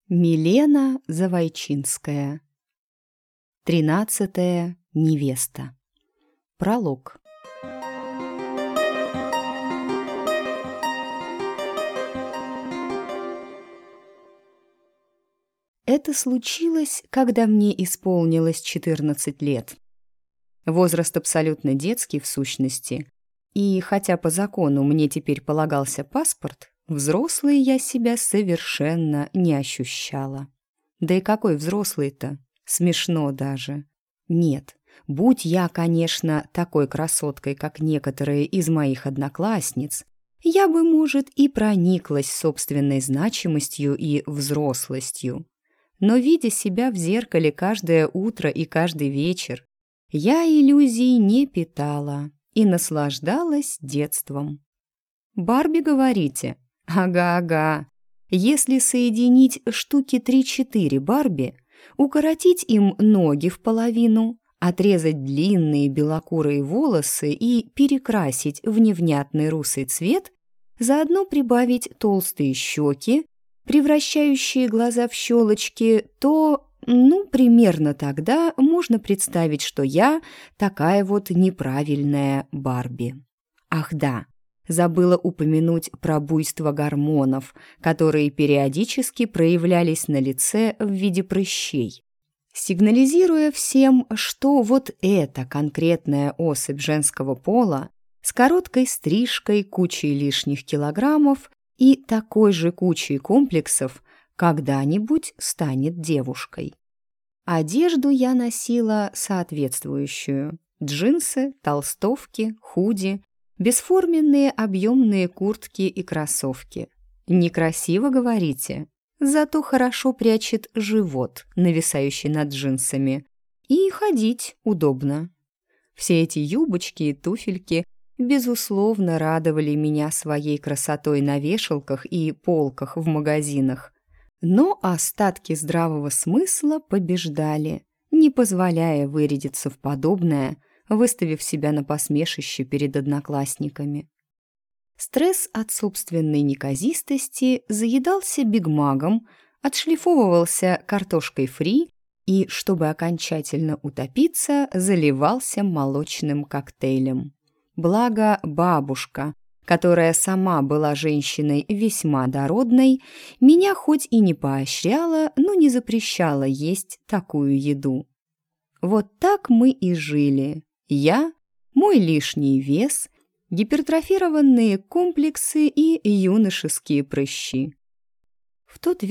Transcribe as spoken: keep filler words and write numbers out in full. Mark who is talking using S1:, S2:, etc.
S1: Милена Завойчинская. Тринадцатая невеста. Пролог. Это случилось, когда мне исполнилось четырнадцать лет. Возраст абсолютно детский в сущности. И хотя по закону мне теперь полагался паспорт, взрослой я себя совершенно не ощущала. Да и какой взрослый-то? Смешно даже. Нет, будь я, конечно, такой красоткой, как некоторые из моих одноклассниц, я бы, может, и прониклась собственной значимостью и взрослостью. Но, видя себя в зеркале каждое утро и каждый вечер, я иллюзий не питала и наслаждалась детством. «Барби, говорите?» Ага-ага. Если соединить штуки три-четыре Барби, укоротить им ноги в половину, отрезать длинные белокурые волосы и перекрасить в невнятный русый цвет, заодно прибавить толстые щеки, превращающие глаза в щелочки, то, ну, примерно тогда можно представить, что я такая вот неправильная Барби. Ах да, забыла упомянуть про буйство гормонов, которые периодически проявлялись на лице в виде прыщей, сигнализируя всем, что вот эта конкретная особь женского пола с короткой стрижкой, кучей лишних килограммов и такой же кучей комплексов когда-нибудь станет девушкой. Одежду я носила соответствующую: джинсы, толстовки, худи, бесформенные объемные куртки и кроссовки. Некрасиво, говорите? Зато хорошо прячет живот, нависающий над джинсами. И ходить удобно. Все эти юбочки и туфельки безусловно радовали меня своей красотой на вешалках и полках в магазинах. Но остатки здравого смысла побеждали, не позволяя вырядиться в подобное, выставив себя на посмешище перед одноклассниками. Стресс от собственной неказистости заедался бигмагом, отшлифовывался картошкой фри и, чтобы окончательно утопиться, заливался молочным коктейлем. Благо бабушка, которая сама была женщиной весьма дородной, меня хоть и не поощряла, но не запрещала есть такую еду. Вот так мы и жили. Я, мой лишний вес, гипертрофированные комплексы и юношеские прыщи. В тот